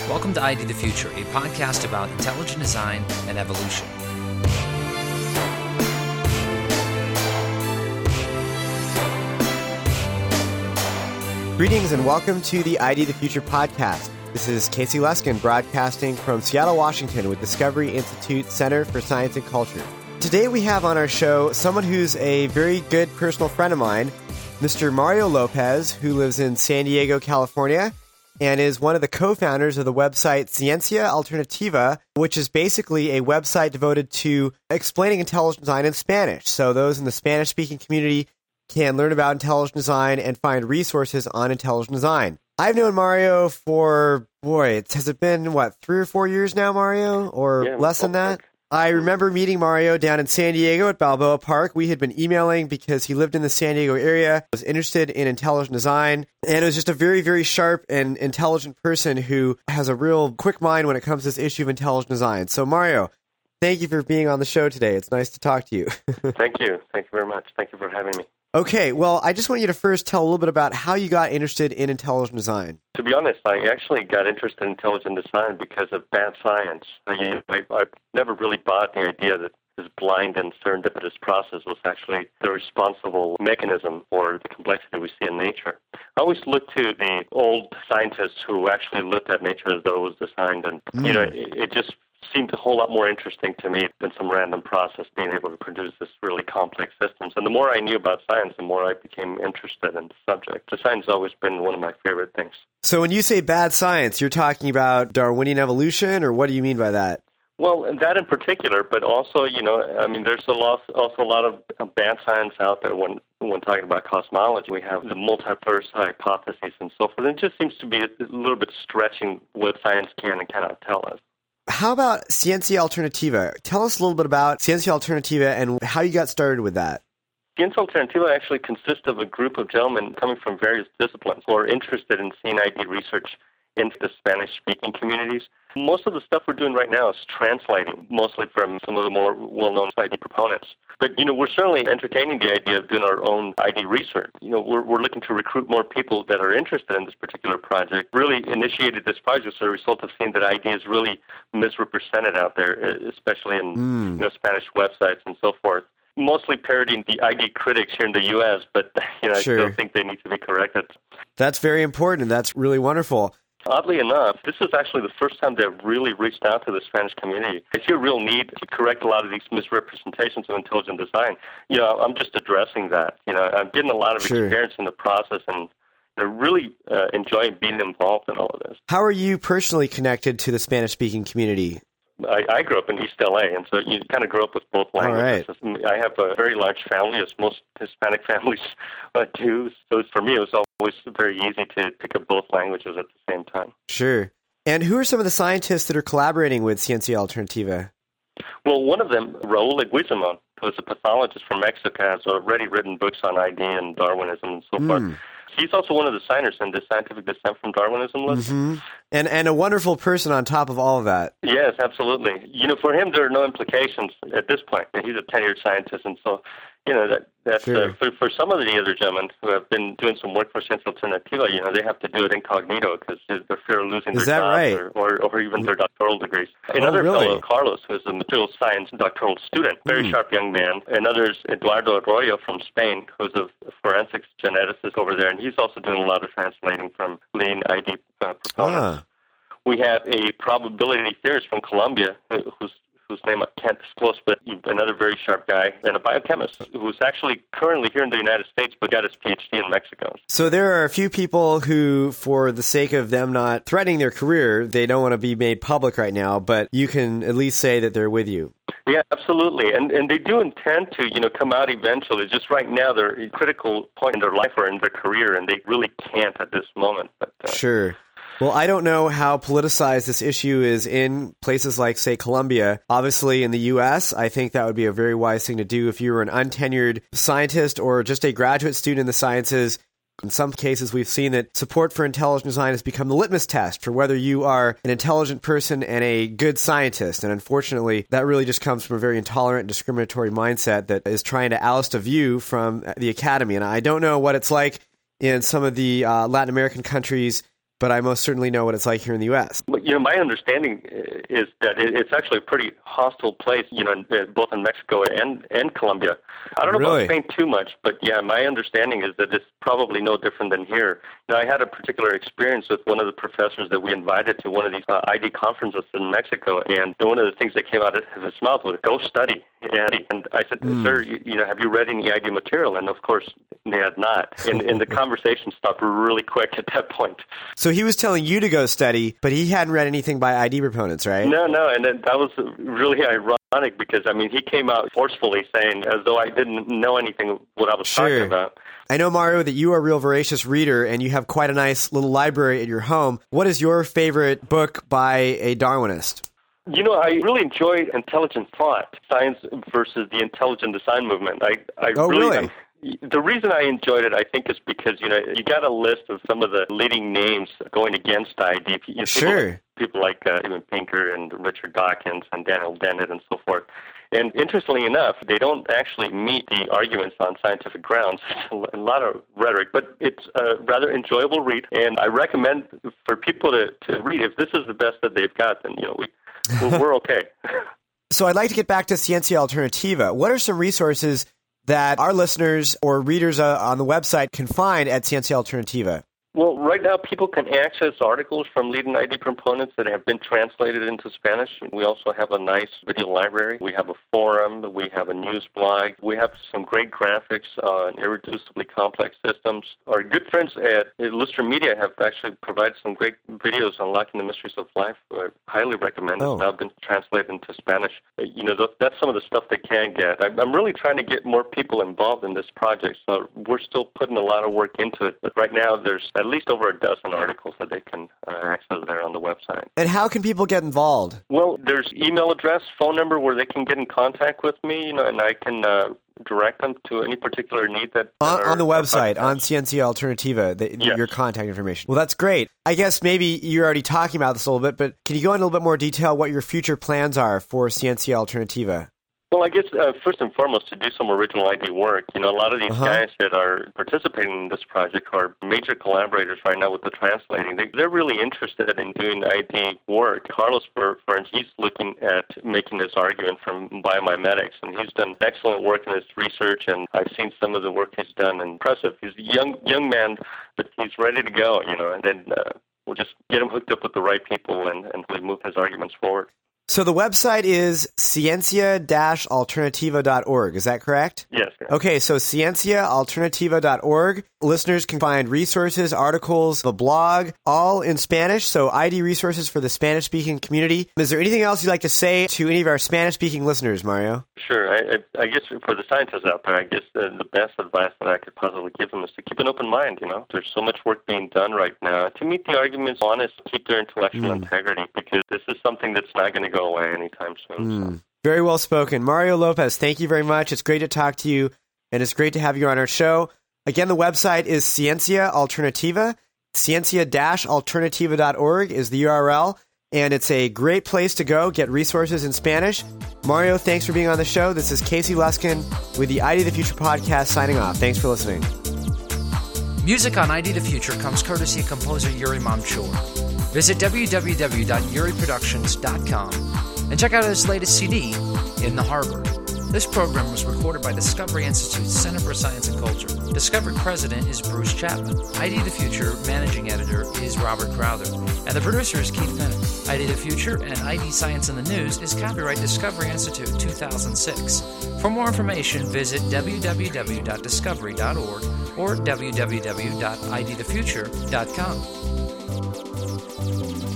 Welcome to ID the Future, a podcast about intelligent design and evolution. Greetings and welcome to the ID the Future podcast. This is Casey Luskin broadcasting from Seattle, Washington with Discovery Institute Center for Science and Culture. Today we have on our show someone who's a very good personal friend of mine, Mr. Mario Lopez, who lives in San Diego, California, and is one of the co-founders of the website Ciencia Alternativa, which is basically a website devoted to explaining intelligent design in Spanish. So those in the Spanish-speaking community can learn about intelligent design and find resources on intelligent design. I've known Mario for, has it been, 3 or 4 years now, Mario? Or less than that? I remember meeting Mario down in San Diego at Balboa Park. We had been emailing because he lived in the San Diego area, was interested in intelligent design, and was just a very, very sharp and intelligent person who has a real quick mind when it comes to this issue of intelligent design. So, Mario, thank you for being on the show today. It's nice to talk to you. Thank you. Thank you very much. Thank you for having me. Okay, well, I just want you to first tell a little bit about how you got interested in intelligent design. To be honest, I actually got interested in intelligent design because of bad science. I never really bought the idea that this blind and serendipitous process was actually the responsible mechanism for the complexity we see in nature. I always looked to the old scientists who actually looked at nature as though it was designed, and it just seemed a whole lot more interesting to me than some random process being able to produce this really complex systems. And the more I knew about science, the more I became interested in the subject. So science has always been one of my favorite things. So when you say bad science, you're talking about Darwinian evolution, or what do you mean by that? Well, that in particular, but also, there's also a lot of bad science out there when talking about cosmology. We have the multiverse hypotheses and so forth. It just seems to be a little bit stretching what science can and cannot tell us. How about Ciencia Alternativa? Tell us a little bit about Ciencia Alternativa and how you got started with that. Ciencia Alternativa actually consists of a group of gentlemen coming from various disciplines who are interested in seeing ID research into the Spanish-speaking communities. Most of the stuff we're doing right now is translating, mostly from some of the more well-known ID proponents. But, we're certainly entertaining the idea of doing our own ID research. We're looking to recruit more people that are interested in this particular project. Really initiated this project as a result of seeing that ID is really misrepresented out there, especially in Spanish websites and so forth. Mostly parodying the ID critics here in the U.S., but Sure. I still think they need to be corrected. That's very important, and that's really wonderful. Oddly enough, this is actually the first time they've really reached out to the Spanish community. I see a real need to correct a lot of these misrepresentations of intelligent design. I'm just addressing that. I'm getting a lot of experience in the process, and I really enjoying being involved in all of this. How are you personally connected to the Spanish-speaking community? I grew up in East L.A., and so you kind of grow up with both languages. Right. I have a very large family, as most Hispanic families do. So for me, it was always very easy to pick up both languages at the same time. Sure. And who are some of the scientists that are collaborating with Ciencia Alternativa? Well, one of them, Raul Leguizamon, who is a pathologist from Mexico, has already written books on ID and Darwinism and so forth. He's also one of the signers in the Scientific Descent from Darwinism list. Mm-hmm. And a wonderful person on top of all of that. Yes, absolutely. For him, there are no implications at this point. He's a tenured scientist, and so, that's Sure. For some of the other gentlemen who have been doing some work for Ciencia Alternativa, they have to do it incognito because they're fear of losing their jobs right? or even their doctoral degrees. Another fellow, Carlos, who is a material science doctoral student, very sharp young man. Another is Eduardo Arroyo from Spain, who's a forensics geneticist over there, and he's also doing a lot of translating from leading ID proponents. We have a probability theorist from Colombia, whose name I can't disclose, but another very sharp guy, and a biochemist who's actually currently here in the United States but got his PhD in Mexico. So there are a few people who, for the sake of them not threatening their career, they don't want to be made public right now, but you can at least say that they're with you. Yeah, absolutely. And they do intend to, come out eventually. Just right now, they're at a critical point in their life or in their career, and they really can't at this moment. But Sure. Well, I don't know how politicized this issue is in places like, say, Colombia. Obviously, in the U.S., I think that would be a very wise thing to do if you were an untenured scientist or just a graduate student in the sciences. In some cases, we've seen that support for intelligent design has become the litmus test for whether you are an intelligent person and a good scientist. And unfortunately, that really just comes from a very intolerant and discriminatory mindset that is trying to oust a view from the academy. And I don't know what it's like in some of the Latin American countries but I most certainly know what it's like here in the U.S. But, my understanding is that it's actually a pretty hostile place, both in Mexico and Colombia. I don't know about Spain too much, but yeah, my understanding is that it's probably no different than here. Now, I had a particular experience with one of the professors that we invited to one of these ID conferences in Mexico, and one of the things that came out of his mouth was, go study. And I said, sir, have you read any ID material? And of course, they had not. And the conversation stopped really quick at that point. So he was telling you to go study, but he hadn't read anything by ID proponents, right? No, and that was really ironic because, he came out forcefully saying as though I didn't know anything what I was talking about. I know, Mario, that you are a real voracious reader and you have quite a nice little library at your home. What is your favorite book by a Darwinist? I really enjoy Intelligent Thought, Science versus the Intelligent Design Movement. Really? The reason I enjoyed it, I think, is because, you got a list of some of the leading names going against ID. People like even Pinker and Richard Dawkins and Daniel Dennett and so forth. And interestingly enough, they don't actually meet the arguments on scientific grounds. It's a lot of rhetoric, but it's a rather enjoyable read. And I recommend for people to read. If this is the best that they've got, then, we're okay. So I'd like to get back to Ciencia Alternativa. What are some resources that our listeners or readers on the website can find at Ciencia Alternativa? Well, right now people can access articles from leading ID proponents that have been translated into Spanish. We also have a nice video library. We have a forum. We have a news blog. We have some great graphics on irreducibly complex systems. Our good friends at Illustra Media have actually provided some great videos unlocking the mysteries of life. I highly recommend it. It's now been translated into Spanish. That's some of the stuff they can get. I'm really trying to get more people involved in this project, so we're still putting a lot of work into it. But right now there's at least over a dozen articles that they can access there on the website. And how can people get involved? Well, there's email address, phone number where they can get in contact with me, and I can direct them to any particular need that on the website, on Ciencia Alternativa, your contact information. Well, that's great. I guess maybe you're already talking about this a little bit, but can you go into a little bit more detail what your future plans are for Ciencia Alternativa? Well, I guess first and foremost, to do some original ID work. A lot of these guys that are participating in this project are major collaborators right now with the translating. They're really interested in doing ID work. Carlos, for instance, he's looking at making this argument from biomimetics, and he's done excellent work in his research, and I've seen some of the work he's done. Impressive. He's a young man, but he's ready to go, and then we'll just get him hooked up with the right people and we'll move his arguments forward. So the website is ciencia-alternativa.org. Is that correct? Yes. Okay, so ciencia-alternativa.org. Listeners can find resources, articles, the blog, all in Spanish, so ID resources for the Spanish-speaking community. Is there anything else you'd like to say to any of our Spanish-speaking listeners, Mario? Sure. I guess for the scientists out there, I guess the best advice that I could possibly give them is to keep an open mind. There's so much work being done right now. To meet the arguments honest, keep their intellectual integrity, because this is something that's not going to go away anytime soon. So. Very well spoken. Mario Lopez, thank you very much. It's great to talk to you, and it's great to have you on our show. Again, the website is Ciencia Alternativa. Ciencia-alternativa.org is the URL, and it's a great place to go, get resources in Spanish. Mario, thanks for being on the show. This is Casey Luskin with the ID the Future podcast signing off. Thanks for listening. Music on ID the Future comes courtesy of composer Yuri Mamchur. Visit www.yuriproductions.com and check out his latest CD, In the Harbor. This program was recorded by Discovery Institute's Center for Science and Culture. Discovery President is Bruce Chapman. ID the Future Managing Editor is Robert Crowther. And the producer is Keith Bennett. ID the Future and ID Science in the News is copyright Discovery Institute 2006. For more information, visit www.discovery.org or www.idthefuture.com.